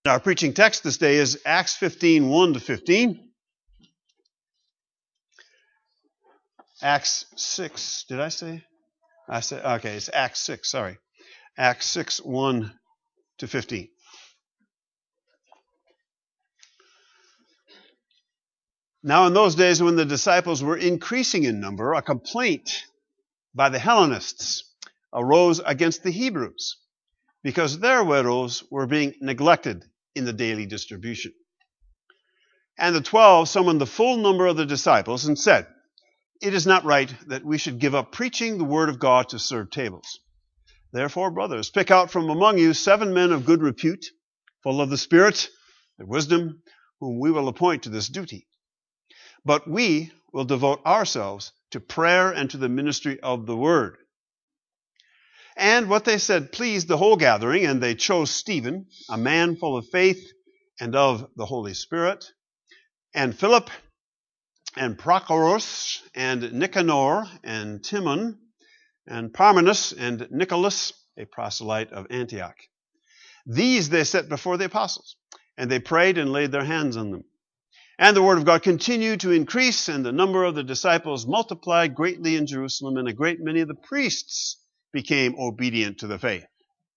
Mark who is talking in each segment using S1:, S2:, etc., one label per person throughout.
S1: Our preaching text this day is Acts 15, 1-15. Acts 6, did I say? Okay, it's Acts 6, sorry. Acts 6, 1-15. Now in those days when the disciples were increasing in number, a complaint by the Hellenists arose against the Hebrews, because their widows were being neglected in the daily distribution. And the 12 summoned the full number of the disciples and said, "It is not right that we should give up preaching the word of God to serve tables. Therefore, brothers, pick out from among you 7 men of good repute, full of the Spirit and wisdom, whom we will appoint to this duty. But we will devote ourselves to prayer and to the ministry of the word." And what they said pleased the whole gathering, and they chose Stephen, a man full of faith and of the Holy Spirit, and Philip, and Prochorus, and Nicanor, and Timon, and Parmenas, and Nicholas, a proselyte of Antioch. These they set before the apostles, and they prayed and laid their hands on them. And the word of God continued to increase, and the number of the disciples multiplied greatly in Jerusalem, and a great many of the priests became obedient to the faith.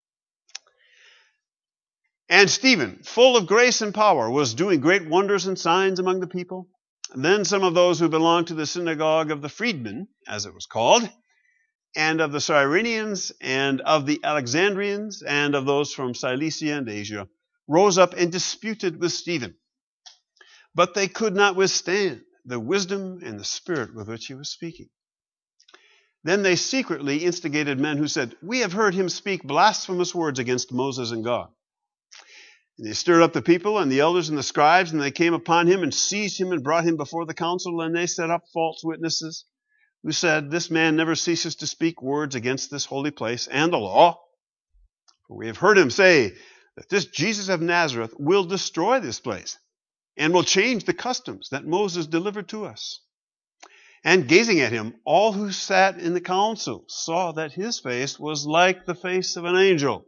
S1: And Stephen, full of grace and power, was doing great wonders and signs among the people. And then some of those who belonged to the synagogue of the freedmen, as it was called, and of the Cyrenians, and of the Alexandrians, and of those from Cilicia and Asia, rose up and disputed with Stephen. But they could not withstand the wisdom and the spirit with which he was speaking. Then they secretly instigated men who said, "We have heard him speak blasphemous words against Moses and God." And they stirred up the people and the elders and the scribes, and they came upon him and seized him and brought him before the council, and they set up false witnesses who said, "This man never ceases to speak words against this holy place and the law. For we have heard him say that this Jesus of Nazareth will destroy this place and will change the customs that Moses delivered to us." And gazing at him, all who sat in the council saw that his face was like the face of an angel.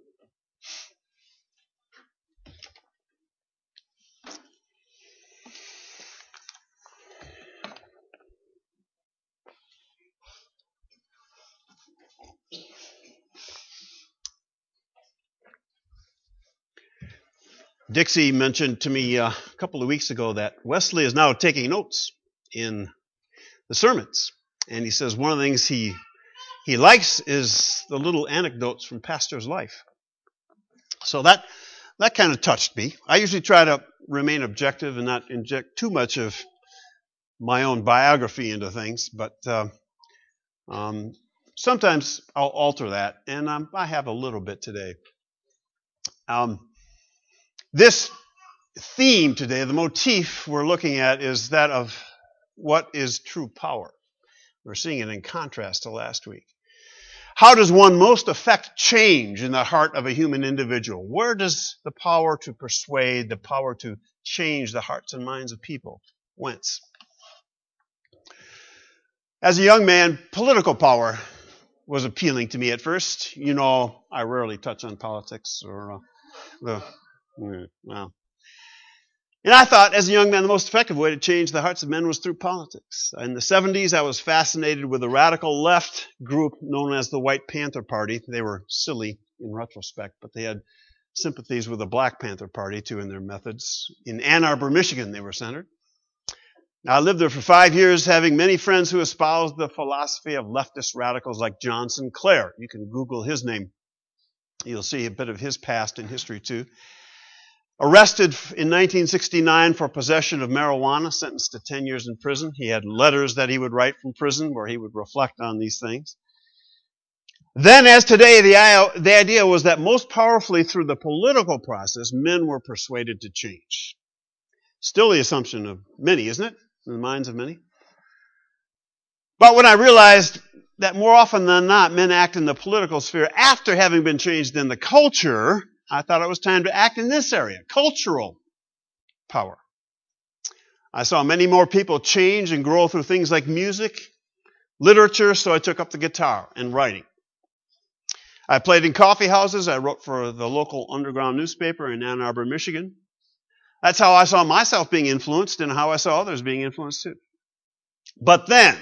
S1: Dixie mentioned to me a couple of weeks ago that Wesley is now taking notes in the sermons. And he says one of the things he likes is the little anecdotes from pastor's life. So that kind of touched me. I usually try to remain objective and not inject too much of my own biography into things, but sometimes I'll alter that, and I have a little bit today. This theme today, the motif we're looking at, is that of what is true power. We're seeing it in contrast to last week. How does one most affect change in the heart of a human individual? Where does the power to persuade, the power to change the hearts and minds of people, whence? As a young man, political power was appealing to me at first. You know, I rarely touch on politics or well. And I thought, as a young man, the most effective way to change the hearts of men was through politics. In the 70s, I was fascinated with the radical left group known as the White Panther Party. They were silly in retrospect, but they had sympathies with the Black Panther Party, too, in their methods. In Ann Arbor, Michigan, they were centered. Now, I lived there for 5 years, having many friends who espoused the philosophy of leftist radicals like John Sinclair. You can Google his name. You'll see a bit of his past and history, too. Arrested in 1969 for possession of marijuana, sentenced to 10 years in prison. He had letters that he would write from prison where he would reflect on these things. Then, as today, the idea was that most powerfully through the political process, men were persuaded to change. Still the assumption of many, isn't it? In the minds of many. But when I realized that more often than not, men act in the political sphere after having been changed in the culture, I thought it was time to act in this area, cultural power. I saw many more people change and grow through things like music, literature, so I took up the guitar and writing. I played in coffee houses. I wrote for the local underground newspaper in Ann Arbor, Michigan. That's how I saw myself being influenced and how I saw others being influenced too. But then,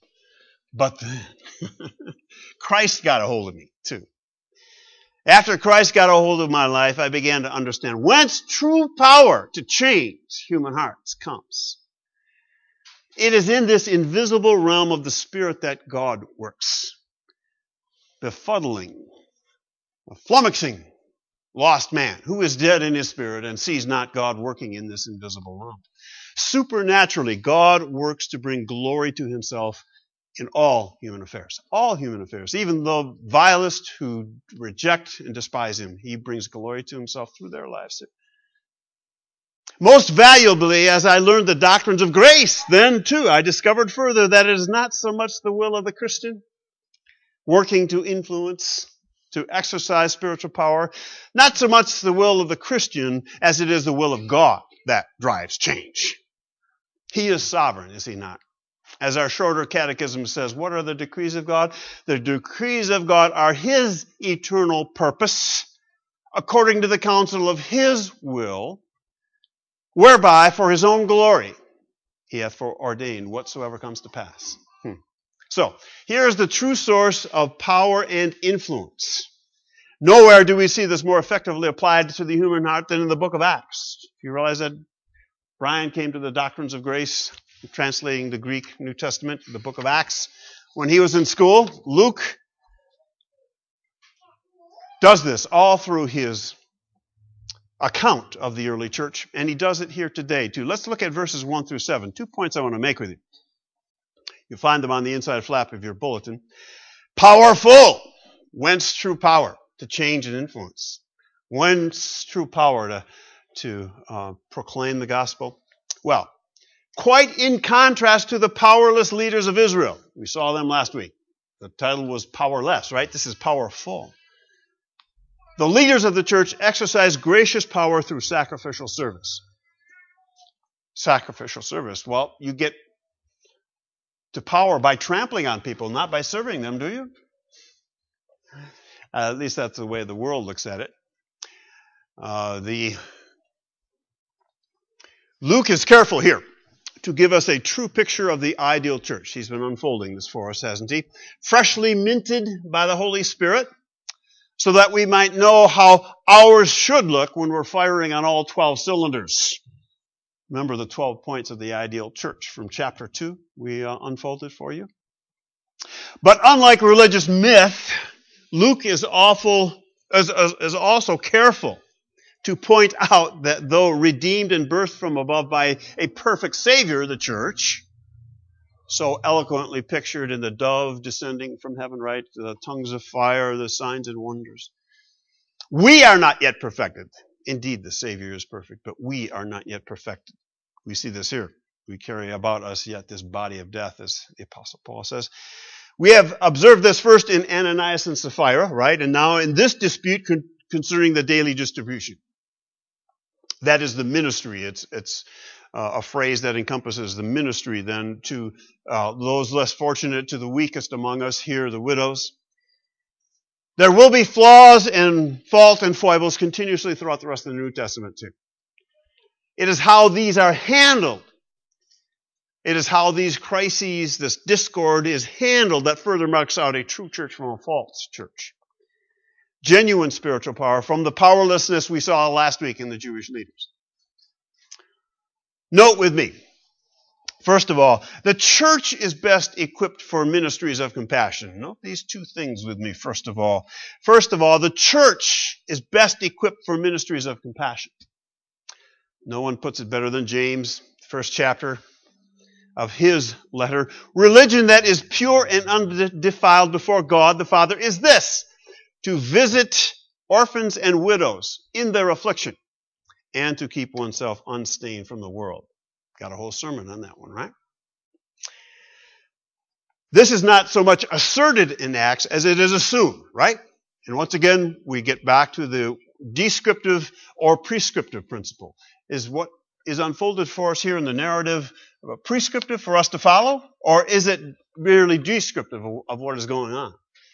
S1: Christ got a hold of me too. After Christ got a hold of my life, I began to understand whence true power to change human hearts comes. It is in this invisible realm of the Spirit that God works, befuddling, flummoxing lost man who is dead in his spirit and sees not God working in this invisible realm. Supernaturally, God works to bring glory to himself in all human affairs. All human affairs. Even the vilest who reject and despise him, he brings glory to himself through their lives. Most valuably, as I learned the doctrines of grace, then too, I discovered further that it is not so much the will of the Christian working to influence, to exercise spiritual power, not so much the will of the Christian as it is the will of God that drives change. He is sovereign, is he not? As our shorter catechism says, what are the decrees of God? The decrees of God are his eternal purpose, according to the counsel of his will, whereby for his own glory he hath foreordained whatsoever comes to pass. So, here is the true source of power and influence. Nowhere do we see this more effectively applied to the human heart than in the book of Acts. You realize that Brian came to the doctrines of grace, translating the Greek New Testament, the book of Acts, when he was in school. Luke does this all through his account of the early church, and he does it here today too. Let's look at verses 1 through 7. 2 points I want to make with you. You'll find them on the inside flap of your bulletin. Powerful. Whence true power to change and influence? Whence true power to proclaim the gospel? Well, quite in contrast to the powerless leaders of Israel. We saw them last week. The title was powerless, right? This is powerful. The leaders of the church exercise gracious power through sacrificial service. Sacrificial service. Well, you get to power by trampling on people, not by serving them, do you? At least that's the way the world looks at it. Luke is careful here to give us a true picture of the ideal church. He's been unfolding this for us, hasn't he? Freshly minted by the Holy Spirit, so that we might know how ours should look when we're firing on all 12 cylinders. Remember the 12 points of the ideal church from chapter 2 we unfolded for you? But unlike religious myth, Luke is also careful to point out that though redeemed and birthed from above by a perfect Savior, the church, so eloquently pictured in the dove descending from heaven, right? The tongues of fire, the signs and wonders. We are not yet perfected. Indeed, the Savior is perfect, but we are not yet perfected. We see this here. We carry about us yet this body of death, as the Apostle Paul says. We have observed this first in Ananias and Sapphira, right? And now in this dispute concerning the daily distribution. That is the ministry. It's a phrase that encompasses the ministry then to those less fortunate, to the weakest among us here, the widows. There will be flaws and fault and foibles continuously throughout the rest of the New Testament too. It is how these are handled. It is how these crises, this discord is handled that further marks out a true church from a false church. Genuine spiritual power from the powerlessness we saw last week in the Jewish leaders. Note with me, first of all, the church is best equipped for ministries of compassion. Note these two things with me, first of all. First of all, the church is best equipped for ministries of compassion. No one puts it better than James, first chapter of his letter. Religion that is pure and undefiled before God the Father is this: to visit orphans and widows in their affliction, and to keep oneself unstained from the world. Got a whole sermon on that one, right? This is not so much asserted in Acts as it is assumed, right? And once again, we get back to the descriptive or prescriptive principle. Is what is unfolded for us here in the narrative prescriptive for us to follow, or is it merely descriptive of what is going on?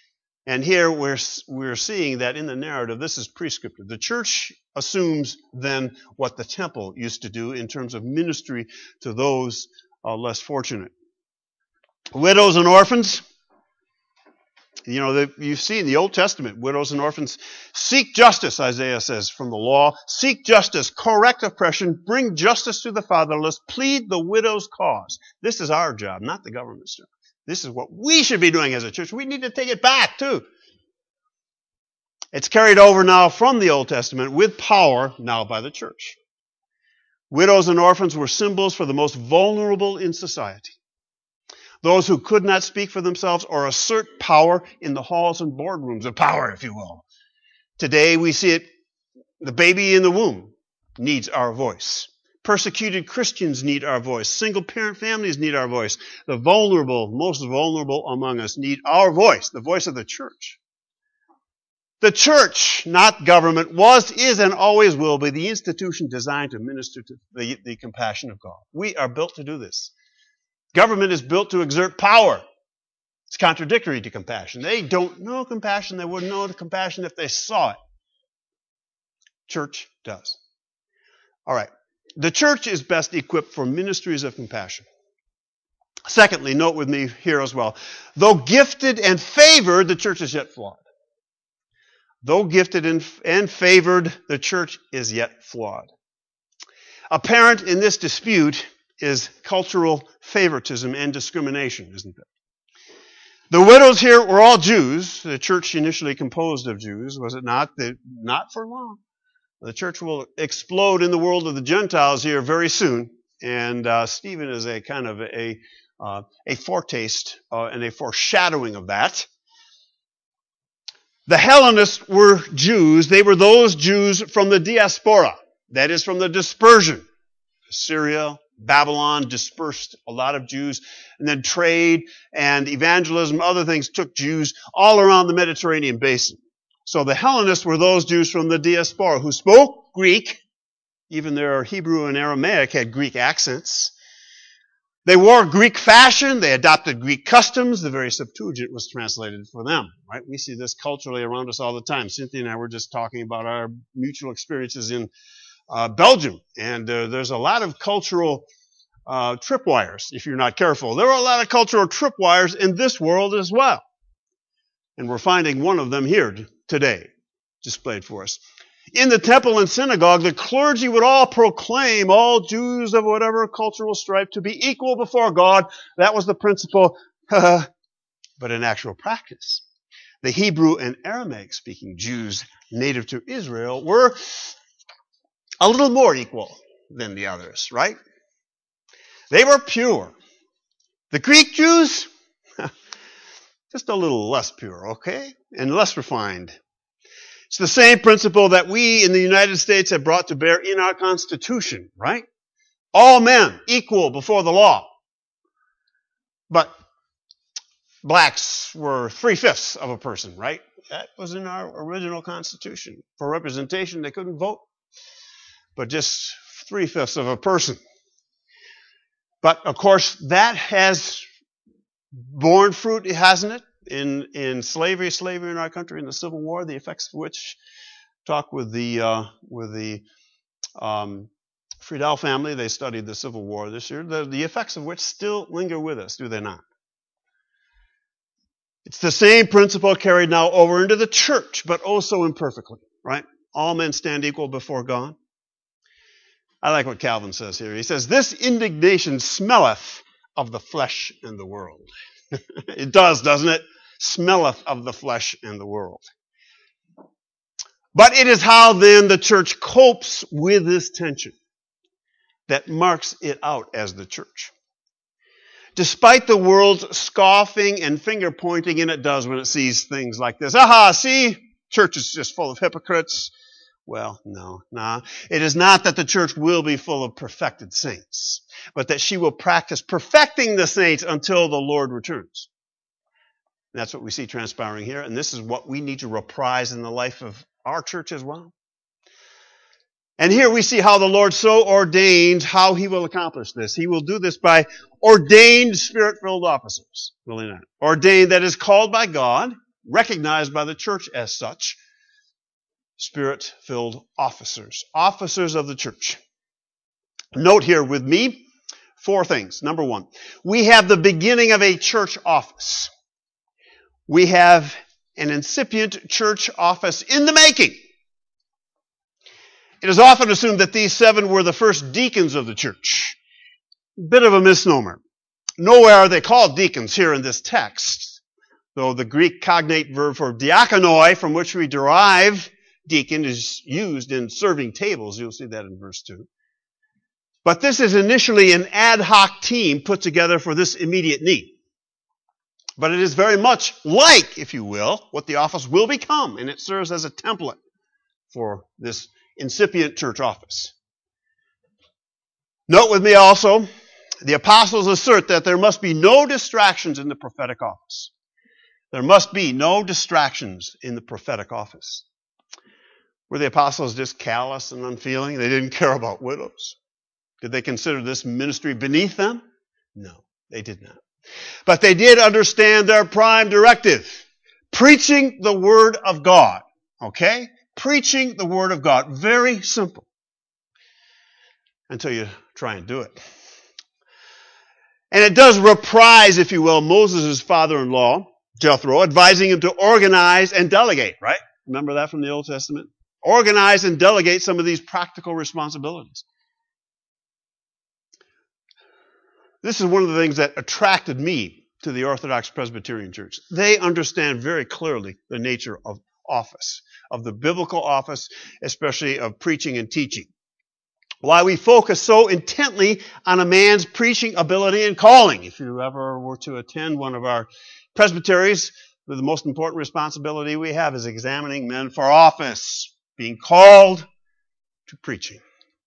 S1: And here we're seeing that in the narrative, this is prescriptive. The church assumes then what the temple used to do in terms of ministry to those less fortunate. Widows and orphans. You know, you've seen the Old Testament, widows and orphans. Seek justice, Isaiah says, from the law. Seek justice, correct oppression, bring justice to the fatherless, plead the widow's cause. This is our job, not the government's job. This is what we should be doing as a church. We need to take it back, too. It's carried over now from the Old Testament with power now by the church. Widows and orphans were symbols for the most vulnerable in society. Those who could not speak for themselves or assert power in the halls and boardrooms of power, if you will. Today we see it, the baby in the womb needs our voice. Persecuted Christians need our voice. Single-parent families need our voice. The vulnerable, most vulnerable among us need our voice, the voice of the church. The church, not government, was, is, and always will be the institution designed to minister to the compassion of God. We are built to do this. Government is built to exert power. It's contradictory to compassion. They don't know compassion. They wouldn't know the compassion if they saw it. Church does. All right. The church is best equipped for ministries of compassion. Secondly, note with me here as well, though gifted and favored, the church is yet flawed. Though gifted and favored, the church is yet flawed. Apparent in this dispute is cultural favoritism and discrimination, isn't it? The widows here were all Jews. The church initially composed of Jews, was it not? Not for long. The church will explode in the world of the Gentiles here very soon, and Stephen is a kind of a foretaste and a foreshadowing of that. The Hellenists were Jews. They were those Jews from the diaspora, that is, from the dispersion. Syria, Babylon dispersed a lot of Jews, and then trade and evangelism, other things took Jews all around the Mediterranean basin. So the Hellenists were those Jews from the diaspora who spoke Greek. Even their Hebrew and Aramaic had Greek accents. They wore Greek fashion. They adopted Greek customs. The very Septuagint was translated for them, right? We see this culturally around us all the time. Cynthia and I were just talking about our mutual experiences in Belgium, and there's a lot of cultural tripwires, if you're not careful. There are a lot of cultural tripwires in this world as well. And we're finding one of them here today, displayed for us. In the temple and synagogue, the clergy would all proclaim all Jews of whatever cultural stripe to be equal before God. That was the principle. But in actual practice, the Hebrew and Aramaic-speaking Jews native to Israel were a little more equal than the others, right? They were pure. The Greek Jews, just a little less pure, okay? And less refined. It's the same principle that we in the United States have brought to bear in our Constitution, right? All men equal before the law. But blacks were 3/5 of a person, right? That was in our original Constitution. For representation, they couldn't vote, but just 3/5 of a person. But, of course, that has borne fruit, hasn't it? In slavery in our country, in the Civil War, the effects of which, talk with the Friedel family. They studied the Civil War this year. The effects of which still linger with us, do they not? It's the same principle carried now over into the church, but also imperfectly, right? All men stand equal before God. I like what Calvin says here. He says, this indignation smelleth of the flesh and the world. It does, doesn't it? Smelleth of the flesh and the world. But it is how then the church copes with this tension that marks it out as the church. Despite the world's scoffing and finger pointing, and it does when it sees things like this. Aha, see? Church is just full of hypocrites. Well, no. It is not that the church will be full of perfected saints, but that she will practice perfecting the saints until the Lord returns. That's what we see transpiring here, and this is what we need to reprise in the life of our church as well. And here we see how the Lord so ordains how He will accomplish this. He will do this by ordained Spirit-filled officers, will He not? Ordained, that is called by God, recognized by the church as such, Spirit-filled officers. Officers of the church. Note here with me 4 things. Number 1, we have the beginning of a church office. We have an incipient church office in the making. It is often assumed that these 7 were the first deacons of the church. Bit of a misnomer. Nowhere are they called deacons here in this text, though the Greek cognate verb for diakonoi, from which we derive deacon, is used in serving tables. You'll see that in verse 2. But this is initially an ad hoc team put together for this immediate need. But it is very much like, if you will, what the office will become, and it serves as a template for this incipient church office. Note with me also, the apostles assert that there must be no distractions in the prophetic office. There must be no distractions in the prophetic office. Were the apostles just callous and unfeeling? They didn't care about widows. Did they consider this ministry beneath them? No, they did not. But they did understand their prime directive. Preaching the Word of God. Okay? Preaching the Word of God. Very simple. Until you try and do it. And it does reprise, if you will, Moses' father-in-law, Jethro, advising him to organize and delegate, right? Remember that from the Old Testament? Organize and delegate some of these practical responsibilities. This is one of the things that attracted me to the Orthodox Presbyterian Church. They understand very clearly the nature of office, of the biblical office, especially of preaching and teaching. Why we focus so intently on a man's preaching ability and calling. If you ever were to attend one of our presbyteries, the most important responsibility we have is examining men for office, being called to preaching.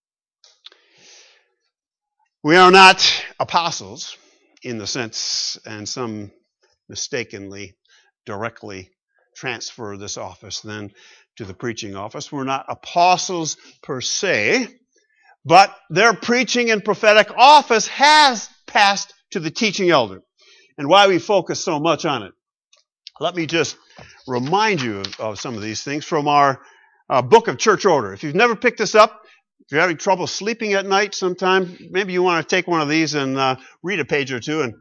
S1: We are not apostles in the sense, and some mistakenly, directly transfer this office then to the preaching office. We're not apostles per se, but their preaching and prophetic office has passed to the teaching elder. And why we focus so much on it. Let me just remind you of some of these things from our book of church order. If you've never picked this up, if you're having trouble sleeping at night sometime, maybe you want to take one of these and read a page or two and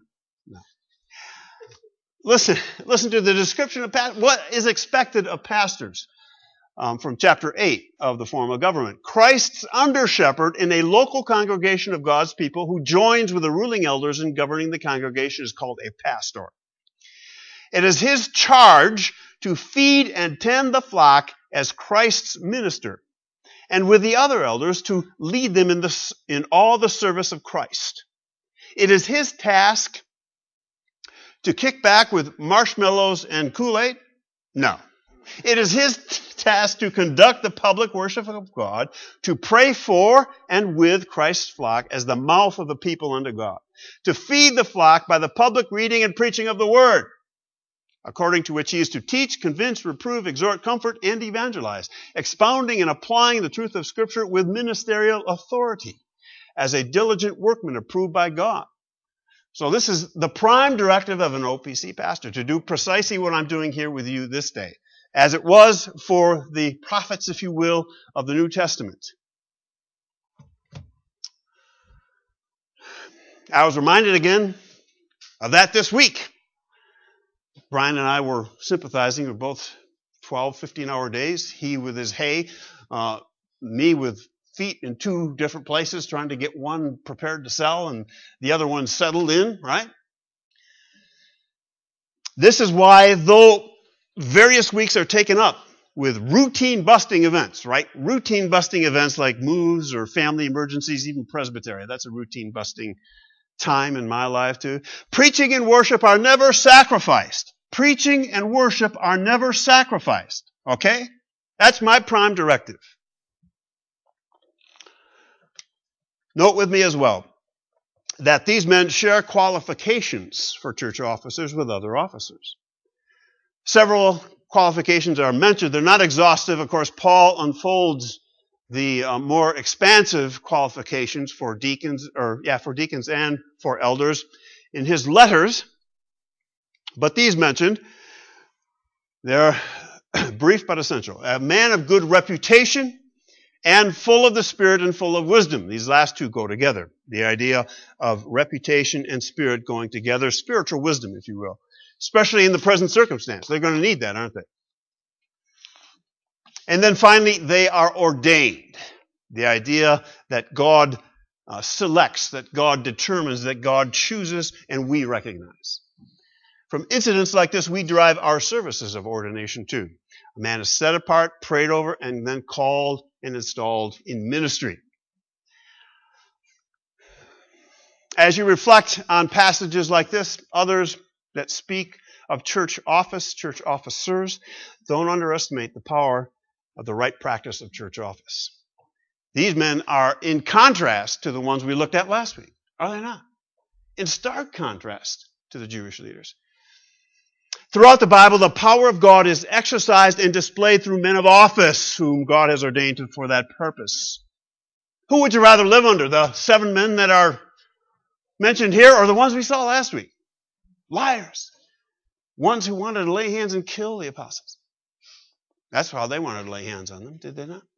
S1: listen to the description of what is expected of pastors from chapter 8 of the Form of Government. Christ's under-shepherd in a local congregation of God's people who joins with the ruling elders in governing the congregation is called a pastor. It is his charge to feed and tend the flock as Christ's minister, and with the other elders to lead them in all the service of Christ. It is his task to kick back with marshmallows and Kool-Aid? No. It is his task to conduct the public worship of God, to pray for and with Christ's flock as the mouth of the people unto God, to feed the flock by the public reading and preaching of the Word, according to which he is to teach, convince, reprove, exhort, comfort, and evangelize, expounding and applying the truth of Scripture with ministerial authority, as a diligent workman approved by God. So this is the prime directive of an OPC pastor, to do precisely what I'm doing here with you this day, as it was for the prophets, if you will, of the New Testament. I was reminded again of that this week. Brian and I were sympathizing. We're both 12, 15-hour days. He with his hay, me with feet in 2 different places, trying to get one prepared to sell and the other one settled in, right? This is why, though various weeks are taken up with routine busting events, right? Routine busting events like moves or family emergencies, even presbytery. That's a routine busting time in my life too. Preaching and worship are never sacrificed. Preaching and worship are never sacrificed. Okay? That's my prime directive. Note with me as well that these men share qualifications for church officers with other officers. Several qualifications are mentioned. They're not exhaustive. Of course, Paul unfolds the more expansive qualifications for deacons and for elders in his letters. But these mentioned They're brief but essential. A man of good reputation and full of the Spirit and full of wisdom. These last two go together. The idea of reputation and spirit going together. Spiritual wisdom, if you will. Especially in the present circumstance. They're going to need that, aren't they? And then finally, they are ordained. The idea that God selects, that God determines, that God chooses, and we recognize. From incidents like this, we derive our services of ordination too. A man is set apart, prayed over, and then called and installed in ministry. As you reflect on passages like this, others that speak of church office, church officers, don't underestimate the power of the right practice of church office. These men are in contrast to the ones we looked at last week, are they not? In stark contrast to the Jewish leaders. Throughout the Bible, the power of God is exercised and displayed through men of office whom God has ordained for that purpose. Who would you rather live under? The 7 men that are mentioned here or the ones we saw last week? Liars. Ones who wanted to lay hands and kill the apostles. That's how they wanted to lay hands on them, did they not?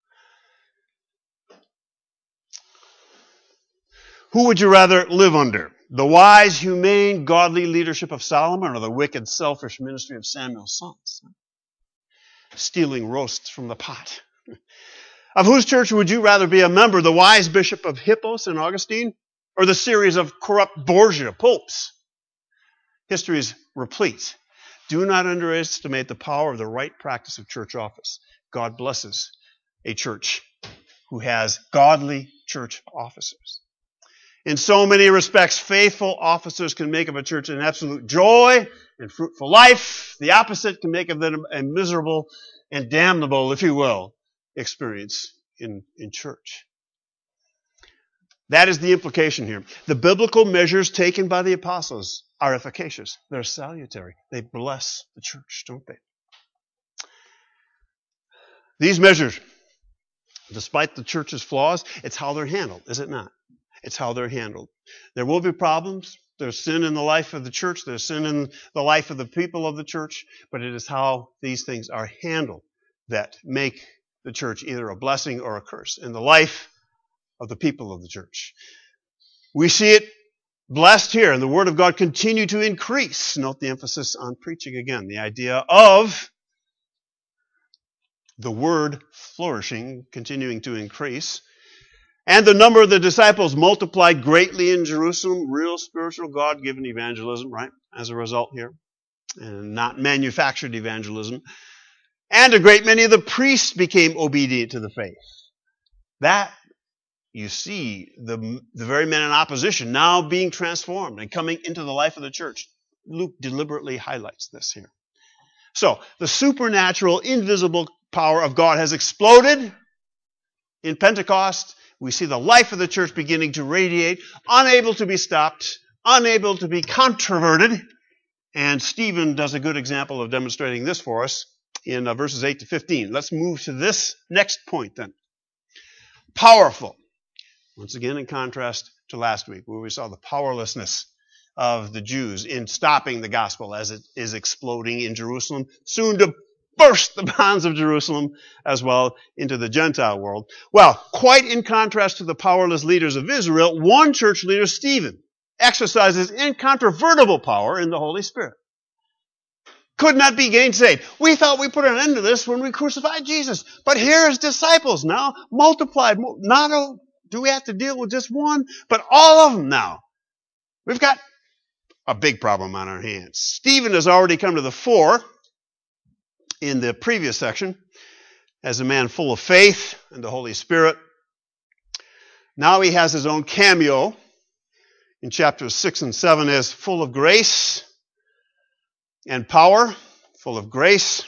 S1: Who would you rather live under? The wise, humane, godly leadership of Solomon or the wicked, selfish ministry of Samuel's sons? Stealing roasts from the pot. Of whose church would you rather be a member? The wise bishop of Hippos and Augustine or the series of corrupt Borgia popes? History is replete. Do not underestimate the power of the right practice of church office. God blesses a church who has godly church officers. In so many respects, faithful officers can make of a church an absolute joy and fruitful life. The opposite can make of them a miserable and damnable, if you will, experience in church. That is the implication here. The biblical measures taken by the apostles are efficacious. They're salutary. They bless the church, don't they? These measures, despite the church's flaws, it's how they're handled, is it not? It's how they're handled. There will be problems. There's sin in the life of the church. There's sin in the life of the people of the church. But it is how these things are handled that make the church either a blessing or a curse in the life of the people of the church. We see it blessed here, and the Word of God continue to increase. Note the emphasis on preaching again. The idea of the Word flourishing, continuing to increase. And the number of the disciples multiplied greatly in Jerusalem. Real spiritual God-given evangelism, right? As a result here. And not manufactured evangelism. And a great many of the priests became obedient to the faith. That, you see, the very men in opposition now being transformed and coming into the life of the church. Luke deliberately highlights this here. So, the supernatural, invisible power of God has exploded in Pentecost. We see the life of the church beginning to radiate, unable to be stopped, unable to be controverted. And Stephen does a good example of demonstrating this for us in verses 8 to 15. Let's move to this next point then. Powerful. Once again, in contrast to last week, where we saw the powerlessness of the Jews in stopping the gospel as it is exploding in Jerusalem, soon to burst the bonds of Jerusalem as well into the Gentile world. Well, quite in contrast to the powerless leaders of Israel, one church leader, Stephen, exercises incontrovertible power in the Holy Spirit. Could not be gainsaid. We thought we put an end to this when we crucified Jesus. But here his disciples now multiplied. Not do we have to deal with just one, but all of them now. We've got a big problem on our hands. Stephen has already come to the fore in the previous section as a man full of faith and the Holy Spirit. Now he has his own cameo in chapters 6 and 7 as full of grace and power, full of grace.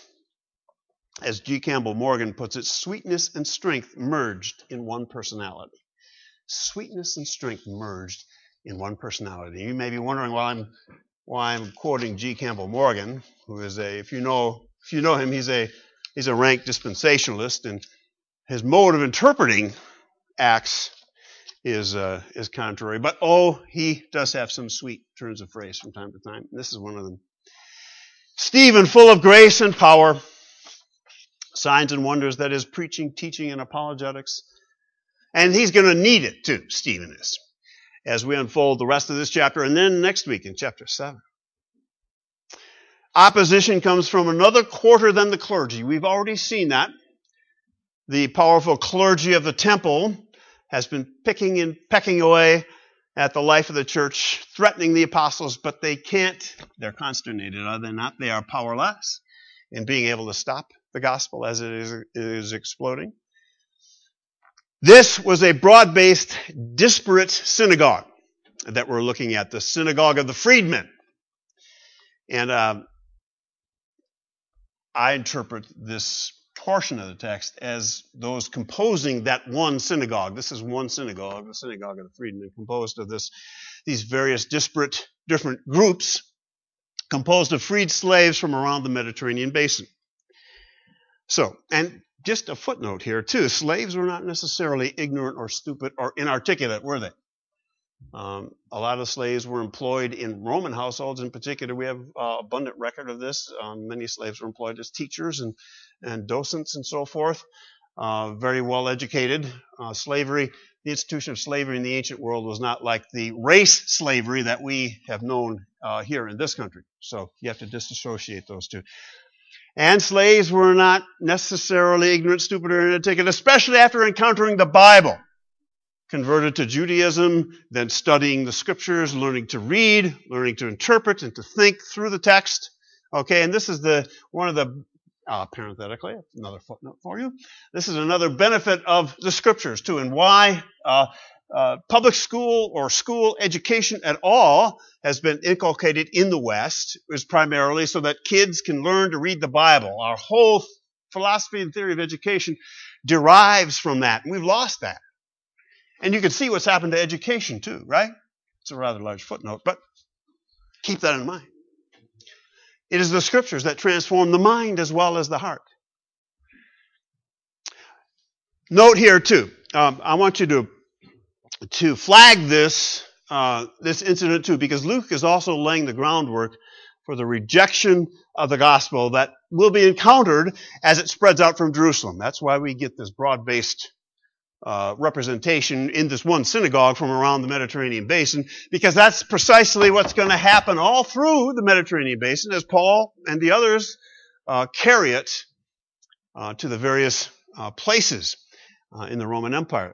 S1: As G. Campbell Morgan puts it, sweetness and strength merged in one personality. Sweetness and strength merged in one personality. You may be wondering why I'm quoting G. Campbell Morgan, who is if you know him, he's a rank dispensationalist, and his mode of interpreting Acts is contrary. But he does have some sweet turns of phrase from time to time. This is one of them. Stephen, full of grace and power, signs and wonders, that is, preaching, teaching, and apologetics. And he's going to need it too, Stephen is, as we unfold the rest of this chapter, and then next week in chapter 7. Opposition comes from another quarter than the clergy. We've already seen that. The powerful clergy of the temple has been pecking away at the life of the church, threatening the apostles, but they can't. They're consternated, are they not? They are powerless in being able to stop the gospel as it is exploding. This was a broad-based, disparate synagogue that we're looking at, the synagogue of the freedmen. And I interpret this portion of the text as those composing that one synagogue. This is one synagogue, the synagogue of the freedmen, composed of these various disparate, different groups, composed of freed slaves from around the Mediterranean basin. So, and just a footnote here too, slaves were not necessarily ignorant or stupid or inarticulate, were they? A lot of slaves were employed in Roman households in particular. We have abundant record of this. Many slaves were employed as teachers and docents and so forth. Very well educated. Slavery, the institution of slavery in the ancient world was not like the race slavery that we have known here in this country. So you have to disassociate those two. And slaves were not necessarily ignorant, stupid, or inarticulate, especially after encountering the Bible. Converted to Judaism, then studying the scriptures, learning to read, learning to interpret, and to think through the text. Okay, and this is one of the, parenthetically, another footnote for you. This is another benefit of the scriptures too, and why public school or school education at all has been inculcated in the West is primarily so that kids can learn to read the Bible. Our whole philosophy and theory of education derives from that, and we've lost that. And you can see what's happened to education too, right? It's a rather large footnote, but keep that in mind. It is the scriptures that transform the mind as well as the heart. Note here too, I want you to flag this incident too, because Luke is also laying the groundwork for the rejection of the gospel that will be encountered as it spreads out from Jerusalem. That's why we get this broad-based representation in this one synagogue from around the Mediterranean basin, because that's precisely what's going to happen all through the Mediterranean basin as Paul and the others carry it to the various places in the Roman Empire.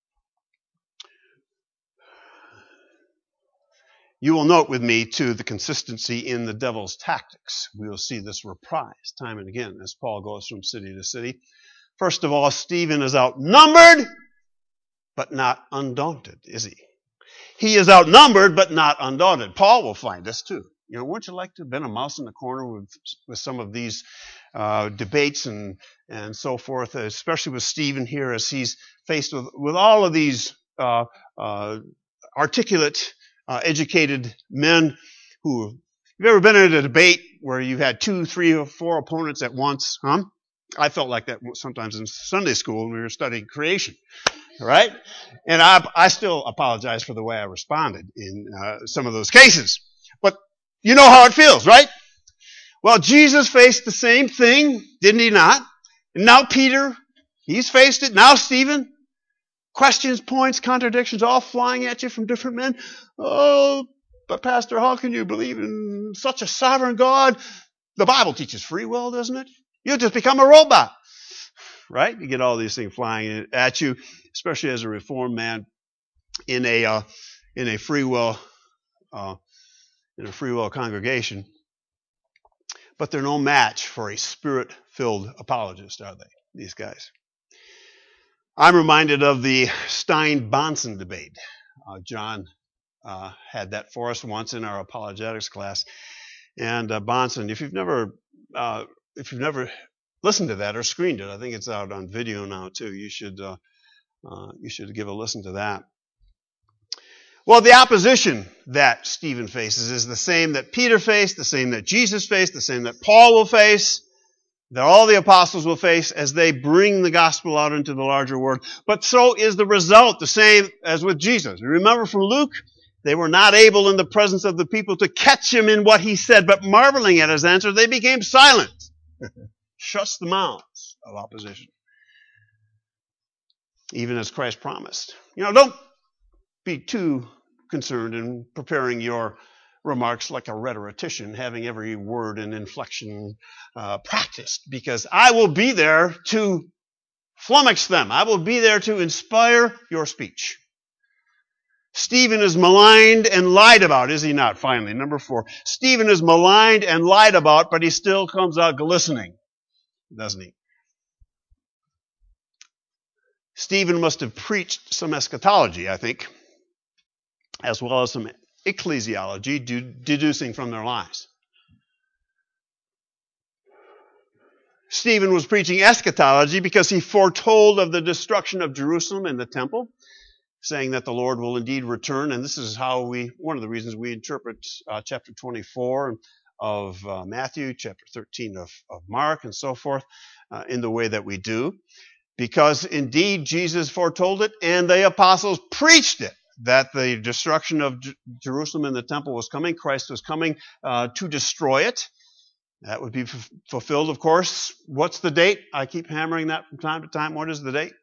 S1: You will note with me, too, the consistency in the devil's tactics. We will see this reprised time and again as Paul goes from city to city. First of all, Stephen is outnumbered, but not undaunted, is he? He is outnumbered, but not undaunted. Paul will find this too. You know, wouldn't you like to have been a mouse in the corner with some of these debates and so forth, especially with Stephen here as he's faced with all of these articulate, educated men who, you've ever been in a debate where you've had 2, 3, or 4 opponents at once, huh? I felt like that sometimes in Sunday school when we were studying creation, right? And I still apologize for the way I responded in some of those cases. But you know how it feels, right? Well, Jesus faced the same thing, didn't he not? And now Peter, he's faced it. Now Stephen. Questions, points, contradictions, all flying at you from different men. Oh, but Pastor, how can you believe in such a sovereign God? The Bible teaches free will, doesn't it? You'll just become a robot, right? You get all these things flying at you, especially as a Reformed man in a free will congregation. But they're no match for a spirit-filled apologist, are they? These guys. I'm reminded of the Stein-Bonson debate. John had that for us once in our apologetics class, and Bonson. If you've never listened to that or screened it, I think it's out on video now too. You should give a listen to that. Well, the opposition that Stephen faces is the same that Peter faced, the same that Jesus faced, the same that Paul will face, that all the apostles will face as they bring the gospel out into the larger world. But so is the result, the same as with Jesus. Remember from Luke, They were not able in the presence of the people to catch him in what he said, but marveling at his answer, they became silent. Shuts the mouths of opposition. Even as Christ promised. Don't be too concerned in preparing your remarks like a rhetorician, having every word and inflection practiced, because I will be there to flummox them. I will be there to inspire your speech. Stephen is maligned and lied about, is he not? Finally, number 4. Stephen is maligned and lied about, but he still comes out glistening, doesn't he? Stephen must have preached some eschatology, I think, as well as some ecclesiology, deducing from their lies. Stephen was preaching eschatology because he foretold of the destruction of Jerusalem and the temple, saying that the Lord will indeed return. And this is one of the reasons we interpret chapter 24 of Matthew, chapter 13 of Mark, and so forth, in the way that we do. Because indeed Jesus foretold it, and the apostles preached it, that the destruction of Jerusalem and the temple was coming. Christ was coming to destroy it. That would be fulfilled, of course. What's the date? I keep hammering that from time to time. What is the date?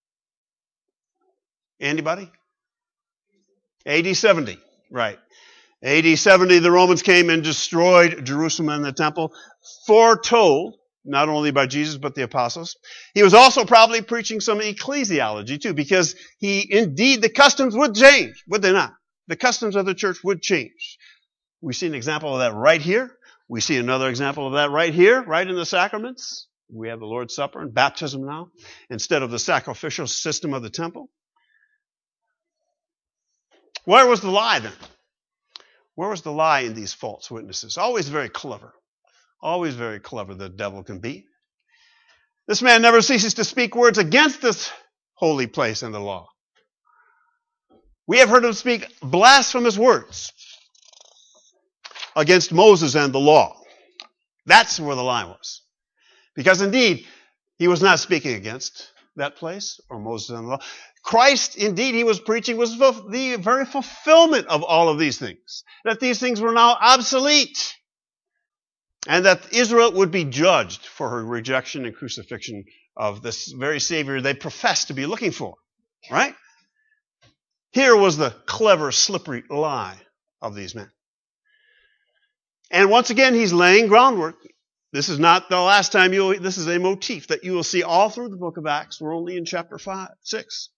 S1: Anybody? AD 70. Right. AD 70, the Romans came and destroyed Jerusalem and the temple, foretold, not only by Jesus, but the apostles. He was also probably preaching some ecclesiology, too, because the customs would change, would they not? The customs of the church would change. We see an example of that right here. We see another example of that right here, right in the sacraments. We have the Lord's Supper and baptism now, instead of the sacrificial system of the temple. Where was the lie then? Where was the lie in these false witnesses? Always very clever. Always very clever the devil can be. This man never ceases to speak words against this holy place and the law. We have heard him speak blasphemous words against Moses and the law. That's where the lie was. Because indeed, he was not speaking against that place or Moses and the law. Christ, indeed, he was preaching was the very fulfillment of all of these things. That these things were now obsolete. And that Israel would be judged for her rejection and crucifixion of this very Savior they professed to be looking for. Right? Here was the clever, slippery lie of these men. And once again, he's laying groundwork. This is not the last time this is a motif that you will see all through the book of Acts. We're only in chapter 6.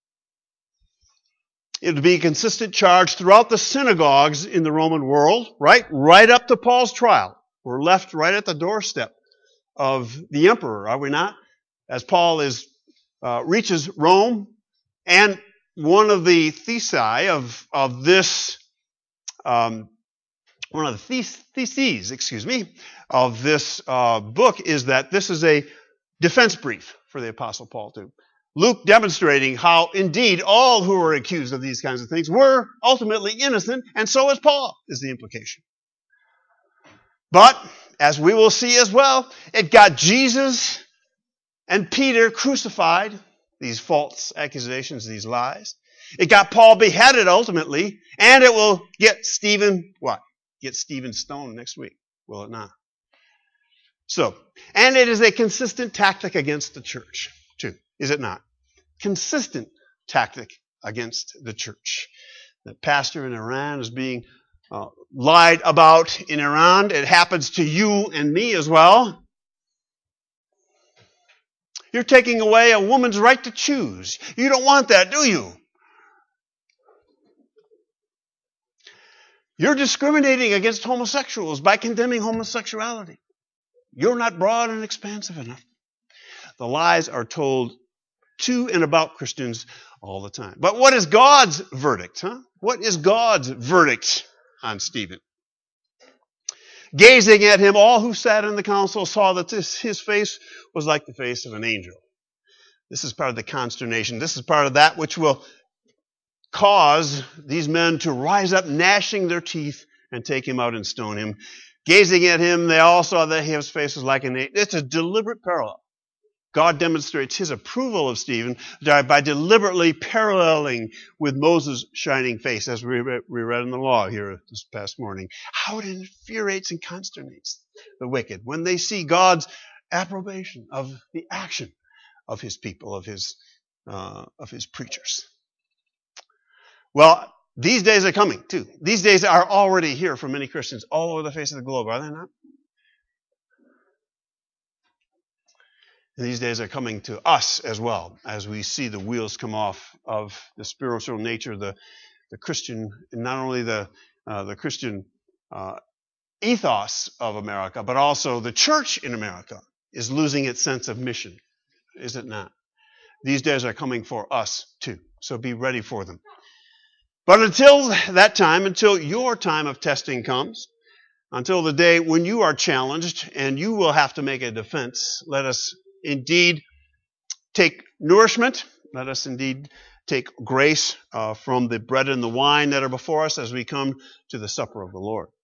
S1: It would be a consistent charge throughout the synagogues in the Roman world, right up to Paul's trial. We're left right at the doorstep of the emperor, are we not? As Paul reaches Rome, and one of the theses of this, one of the theses, of this book is that this is a defense brief for the Apostle Paul too. Luke demonstrating how indeed all who were accused of these kinds of things were ultimately innocent, and so is Paul, is the implication. But, as we will see as well, it got Jesus and Peter crucified, these false accusations, these lies. It got Paul beheaded ultimately, and it will get Stephen, what? Get Stephen stoned next week, will it not? So, and it is a consistent tactic against the church, too, is it not? Consistent tactic against the church. The pastor in Iran is being lied about in Iran. It happens to you and me as well. You're taking away a woman's right to choose. You don't want that, do you? You're discriminating against homosexuals by condemning homosexuality. You're not broad and expansive enough. The lies are told to and about Christians all the time. But what is God's verdict? What is God's verdict on Stephen? Gazing at him, all who sat in the council saw that his face was like the face of an angel. This is part of the consternation. This is part of that which will cause these men to rise up, gnashing their teeth, and take him out and stone him. Gazing at him, they all saw that his face was like an angel. It's a deliberate parallel. God demonstrates his approval of Stephen by deliberately paralleling with Moses' shining face, as we read in the law here this past morning. How it infuriates and consternates the wicked when they see God's approbation of the action of his people, of his preachers. Well, these days are coming, too. These days are already here for many Christians all over the face of the globe, are they not? And these days are coming to us as well, as we see the wheels come off of the spiritual nature, the Christian, not only the Christian ethos of America, but also the church in America is losing its sense of mission, is it not? These days are coming for us too, so be ready for them. But until that time, until your time of testing comes, until the day when you are challenged and you will have to make a defense, let us indeed take nourishment. Let us indeed take grace from the bread and the wine that are before us as we come to the supper of the Lord.